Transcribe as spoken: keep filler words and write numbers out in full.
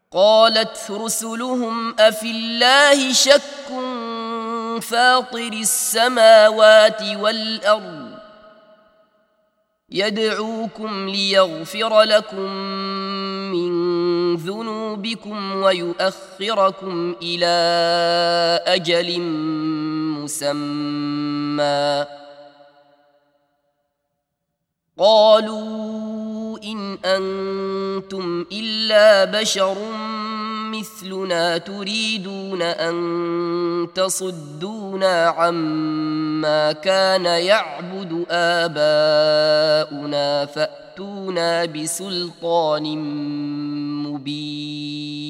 قالت رسلهم أفي الله شك فاطر السماوات والأرض يدعوكم ليغفر لكم من ذنوبكم ويؤخركم إلى أجل مسمى قالوا إن أنتم إلا بشر مثلنا تريدون أن تصدونا عما كان يعبد آباؤنا فأتونا بسلطان مبين